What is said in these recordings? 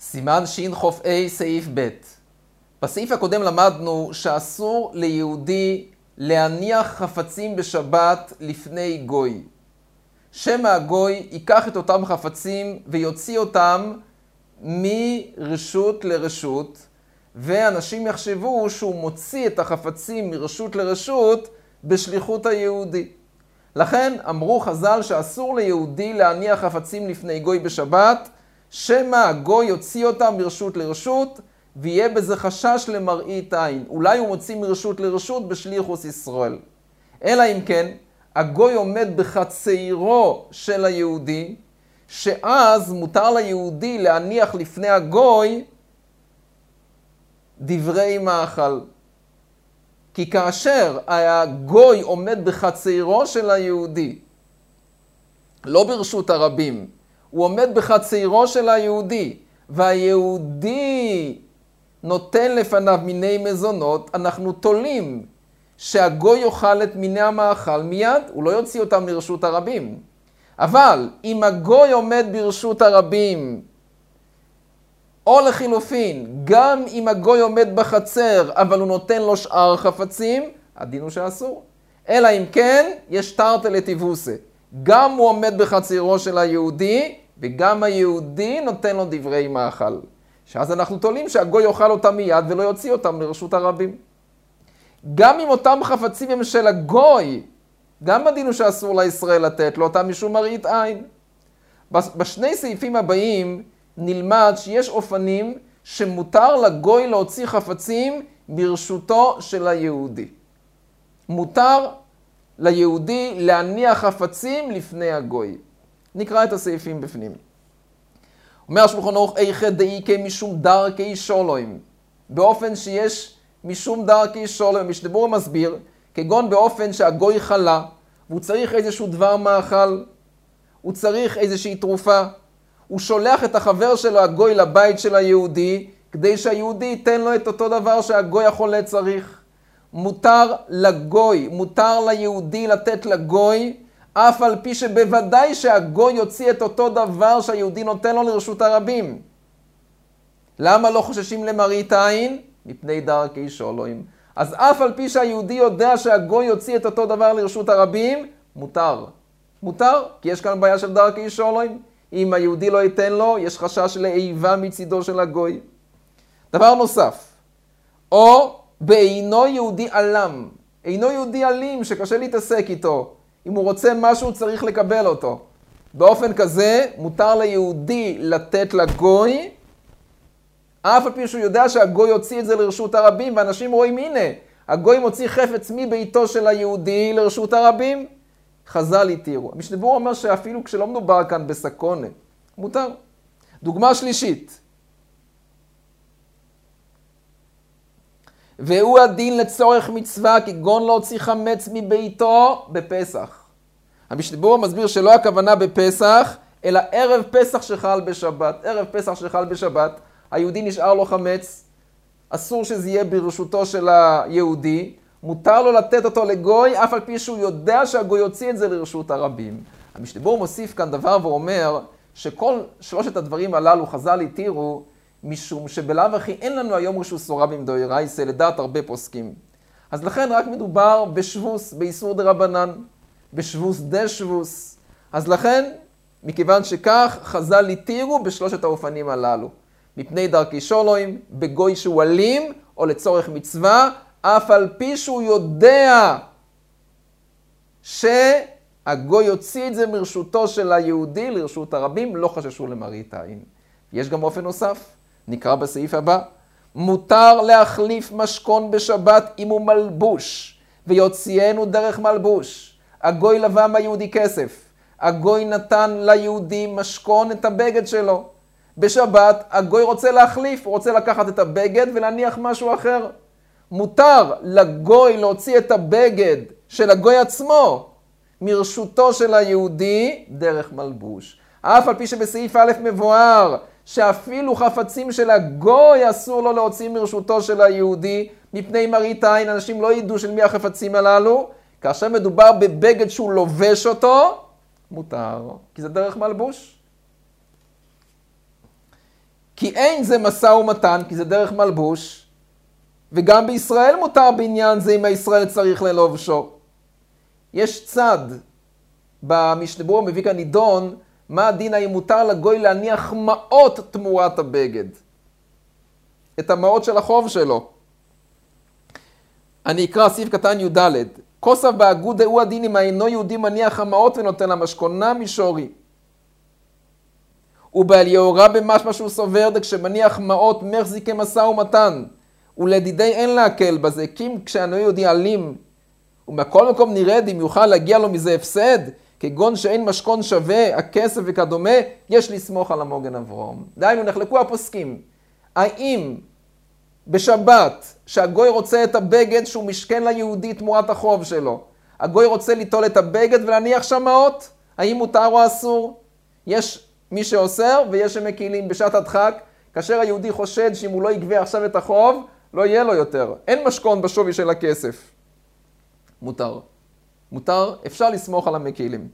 סימן שח"ה סעיף ב'. בסעיף הקודם למדנו שאסור ליהודי להניח חפצים בשבת לפני גוי. שמא הגוי ייקח את אותם חפצים ויוציא אותם מרשות לרשות, ואנשים יחשבו שהוא מוציא את החפצים מרשות לרשות בשליחות היהודי. לכן אמרו חז"ל שאסור ליהודי להניח חפצים לפני גוי בשבת, שמא הגוי יוציא אותם מרשות לרשות, ויהיה בזה חשש למראית עין. אולי הוא מוציא מרשות לרשות בשליחוס ישראל. אלא אם כן, הגוי עומד בחצרו של היהודי, שאז מותר ליהודי להניח לפני הגוי דברי מאכל. כי כאשר הגוי עומד בחצרו של היהודי, לא ברשות הרבים, הוא עומד בחצרו של היהודי, והיהודי נותן לפניו מיני מזונות, אנחנו תולים שהגוי יאכל את מיני המאכל מיד, הוא לא יוציא אותם לרשות הרבים. אבל אם הגוי עומד ברשות הרבים, או לחילופין, גם אם הגוי עומד בחצר, אבל הוא נותן לו שאר חפצים, הדין הוא שאסור. אלא אם כן, יש תרתי לטיבוסה. גם הוא עומד בחצרו של היהודי, וגם היהודי נותן לו דברי מאכל. שאז אנחנו תולים שהגוי יאכל אותם מיד ולא יוציא אותם לרשות הרבים. גם אם אותם חפצים הם של הגוי, גם הדין הוא שאסור לישראל לתת לו אותם משום מראית עין. בשני סעיפים הבאים נלמד שיש אופנים שמותר לגוי להוציא חפצים ברשותו של היהודי. מותר ליהודי להניח חפצים לפני הגוי. נקרא את הסעיפים בפנים. אומר השולחן ערוך, איכא דאיכא משום דרכי שולוים. באופן שיש משום דרכי שולוים. משנה מסביר, כגון באופן שהגוי חלה, והוא צריך איזשהו דבר מאכל, הוא צריך איזושהי תרופה, הוא שולח את החבר שלו, הגוי, לבית של היהודי, כדי שהיהודי ייתן לו את אותו דבר שהגוי החולה צריך. מותר לגוי, מותר ליהודי לתת לגוי, אף על פי שבוודאי שהגוי יוציא את אותו דבר שהיהודי נותן לו לרשות הרבים. למה לא חוששים למראית עין? מפני דרכי שולוים. אז אף על פי שהיהודי יודע שהגוי יוציא את אותו דבר לרשות הרבים, מותר. מותר, כי יש כאן בעיה של דרכי שולוים. אם היהודי לא ייתן לו, יש חשש לאיבה מצידו של הגוי. דבר נוסף, או באינו יהודי עלם, אינו יהודי אלים שקשה להתעסק איתו. אם הוא רוצה משהו, צריך לקבל אותו. באופן כזה, מותר ליהודי לתת לגוי, אף על פי שהוא יודע שהגוי יוציא את זה לרשות הרבים, ואנשים רואים, הנה, הגוי מוציא חפץ מביתו של היהודי לרשות הרבים. חז"ל התירו. המשנה ברורה אומר שאפילו כשלא מדובר כאן בסכונה, מותר. דוגמה שלישית. והוא הדין לצורך מצווה, כגון להוציא חמץ מביתו בפסח. המשנה ברורה מסביר שלא הכוונה בפסח, אלא ערב פסח שחל בשבת. ערב פסח שחל בשבת, היהודי נשאר לו חמץ, אסור שזה יהיה ברשותו של היהודי, מותר לו לתת אותו לגוי, אף על פי שהוא יודע שהגוי יוציא את זה לרשות הרבים. המשנה ברורה מוסיף כאן דבר ואומר, שכל שלושת הדברים הללו חז"ל התירו, משום שבלאו הכי אין לנו היום רשוס רבים דאורייתא לדעת הרבה פוסקים. אז לכן רק מדובר בשבוס, באיסור דרבנן, בשבוס דשבוס. אז לכן, מכיוון שכך, חז"ל התירו בשלושת האופנים הללו. מפני דרכי שולוים, בגוי שהוא אלים, או לצורך מצווה, אף על פי שהוא יודע שהגוי יוציא את זה מרשותו של היהודי לרשות הרבים, לא חששו למראית עין. יש גם אופן נוסף, נקרא בסעיף הבא. מותר להחליף משכון בשבת אם הוא מלבוש, ויוציאנו דרך מלבוש. הגוי לווה מהיהודי כסף, הגוי נתן ליהודי משכון את הבגד שלו. בשבת הגוי רוצה להחליף, הוא רוצה לקחת את הבגד ולהניח משהו אחר. מותר לגוי להוציא את הבגד של הגוי עצמו מרשותו של היהודי דרך מלבוש. אף על פי שבסעיף א' מבואר שאפילו חפצים של הגוי אסור לו להוציא מרשותו של היהודי מפני מראית עין, אנשים לא ידעו של מי החפצים הללו. כאשר מדובר בבגד שהוא לובש אותו, מותר, כי זה דרך מלבוש. כי אין זה משא ומתן, כי זה דרך מלבוש, וגם בישראל מותר בעניין זה אם הישראל צריך ללובשו. יש צד במשנה ברורה מביא כאן נידון, מה הדין האם מותר לגוי להניח מעות תמורת הבגד. את המעות של החוב שלו. אני אקרא סעיף קטן י"ד. כוסף באגודה הוא הדין אם אינו יהודי מניח המעות ונותן למשכונה מישורי. ובעל יהורה במשמע שהוא סובר כשמניח מעות מחזיקי משא ומתן. ולדידי אין להקל בזה, כי כשאנו יהודי אלים, ומכל מקום נרד אם יוכל להגיע לו מזה הפסד, כגון שאין משכון שווה, הכסף וכדומה, יש לסמוך על המוגן אברום. דהיינו, נחלקו הפוסקים. האם בשבת, שהגוי רוצה את הבגד שהוא משכן ליהודי תמורת החוב שלו, הגוי רוצה ליטול את הבגד ולהניח שם מעות, האם מותר או אסור? יש מי שאוסר ויש שמקילים בשעת הדחק, כאשר היהודי חושד שאם הוא לא יגבה עכשיו את החוב, לא יהיה לו יותר. אין משכון בשווי של הכסף. מותר. מותר, אפשר לסמוך על המקילים.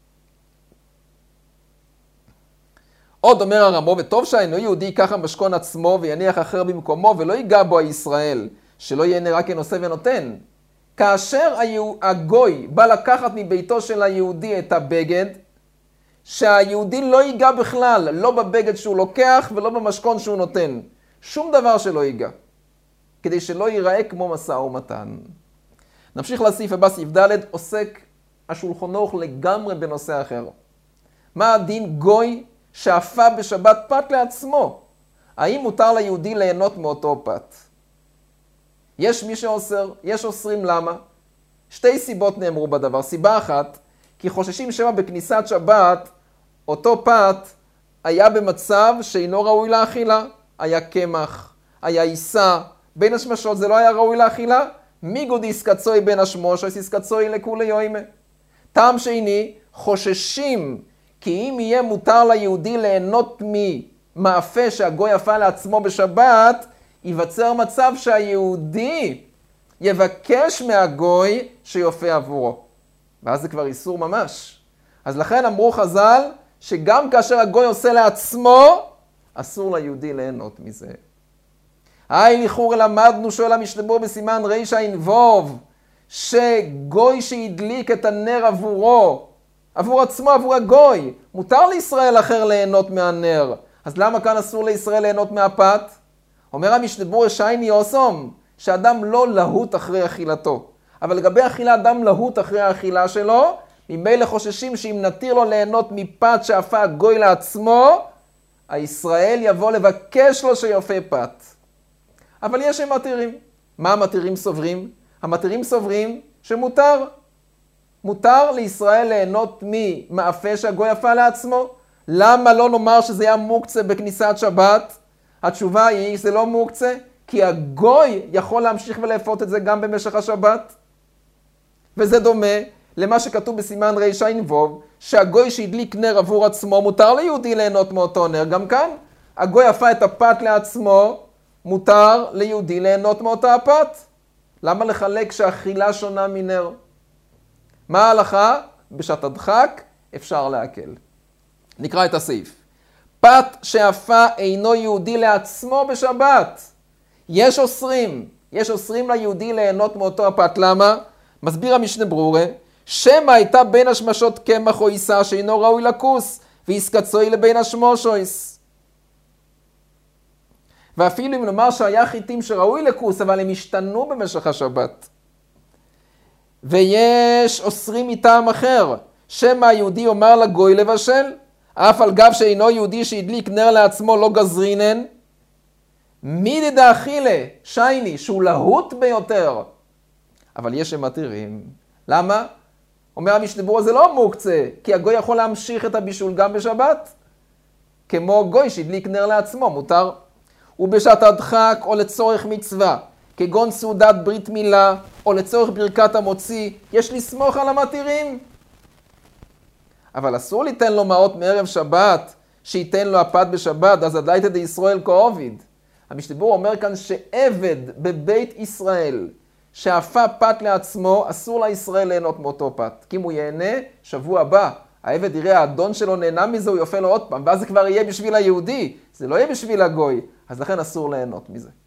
עוד אומר הרמו, וטוב שאינו יהודי ייקח המשכון עצמו ויניח אחר במקומו ולא ייגע בו הישראל, שלא יהיה נראה כנושא ונותן. כאשר הגוי בא לקחת מביתו של היהודי את הבגד, שהיהודי לא ייגע בכלל, לא בבגד שהוא לוקח ולא במשכון שהוא נותן. שום דבר שלא ייגע, כדי שלא ייראה כמו משא ומתן. נמשיך לסעיף הבא, סעיף ד', עוסק השולחן ערוך לגמרי בנושא אחר. מה הדין גוי שאפה בשבת פת לעצמו? האם מותר ליהודי ליהנות מאותו פת? יש מי שאוסר, יש אוסרים למה? שתי סיבות נאמרו בדבר. סיבה אחת, כי חוששים שמא בכניסת שבת, אותו פת היה במצב שאינו ראוי לאכילה. היה קמח, היה עיסה, בין השמשות זה לא היה ראוי לאכילה. מיגוד איסקצוי בין השמוש, איסקצוי לכולי יוימה. טעם שני, חוששים כי אם יהיה מותר ליהודי ליהנות ממאפה שהגוי אפה לעצמו בשבת, ייווצר מצב שהיהודי יבקש מהגוי שיופה עבורו. ואז זה כבר איסור ממש. אז לכן אמרו חז"ל שגם כאשר הגוי עושה לעצמו, אסור ליהודי ליהנות מזה. לכאורה למדנו, שואל המשנה ברורה בסימן רע"ו, שגוי שהדליק את הנר עבורו, עבור עצמו, עבור הגוי, מותר לישראל אחר ליהנות מהנר. אז למה כאן אסור לישראל ליהנות מהפת? אומר המשנה ברורה שייני אוסום, שאדם לא להוט אחרי אכילתו. אבל לגבי אכילה, אדם להוט אחרי האכילה שלו, ממילא חוששים שאם נתיר לו ליהנות מפת שאפה הגוי לעצמו, הישראל יבוא לבקש לו שיופה פת. אבל יש הם מתירים. מה המתירים סוברים? המתירים סוברים שמותר. מותר לישראל ליהנות ממאפה שהגוי אפה לעצמו. למה לא נאמר שזה היה מוקצה בכניסת שבת? התשובה היא, זה לא מוקצה, כי הגוי יכול להמשיך ולאפות את זה גם במשך השבת. וזה דומה למה שכתוב בסימן רע"ו, שהגוי שהדליק נר עבור עצמו, מותר ליהודי ליהנות מאותו נר. גם כאן, הגוי אפה את הפת לעצמו, מותר ליהודי ליהנות מאותה הפת. למה לחלק שהאכילה שונה מנר? מה ההלכה? בשעת הדחק אפשר להקל. נקרא את הסעיף. פת שאפה אינו יהודי לעצמו בשבת. יש אוסרים ליהודי ליהנות מאותו הפת. למה? מסביר המשנה ברורה, שמא הייתה בין השמשות קמח או עיסה שאינו ראוי לכוס, והסקצוי לבין השמושויס. ואפילו אם נאמר שהיה חיטים שראוי לכוס, אבל הם השתנו במשך השבת. ויש אוסרים מטעם אחר, שמא היהודי אומר לגוי לבשל, אף על גב שאינו יהודי שהדליק נר לעצמו לא גזרינן, מידי דאכילה, שייני, שהוא להוט ביותר. אבל יש שמתירים. למה? אומר המשנה ברורה, זה לא מוקצה, כי הגוי יכול להמשיך את הבישול גם בשבת. כמו גוי שהדליק נר לעצמו, מותר. ובשעת הדחק או לצורך מצווה, כגון סעודת ברית מילה, או לצורך ברכת המוציא, יש לסמוך על המתירים. אבל אסור ליתן לו מעות מערב שבת, שייתן לו הפת בשבת, אז הדלייתא דישראל כעובד. המשנה ברורה אומר כאן שעבד בבית ישראל, שאפה פת לעצמו, אסור לישראל ליהנות מאותו פת. כי אם הוא ייהנה, שבוע הבא, העבד יראה, האדון שלו נהנה מזה, הוא יופל לו עוד פעם, ואז זה כבר יהיה בשביל היהודי, זה לא יהיה בשביל הגוי, אז לכן אסור ליהנות מזה.